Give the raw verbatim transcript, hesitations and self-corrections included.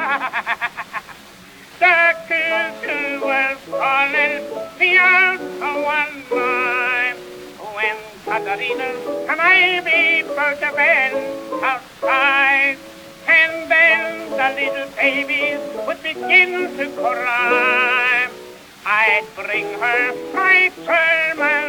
The cuckoo was calling the old one night when Katarina maybe put the bed outside, and then the little babies would begin to cry. I'd bring her my sermon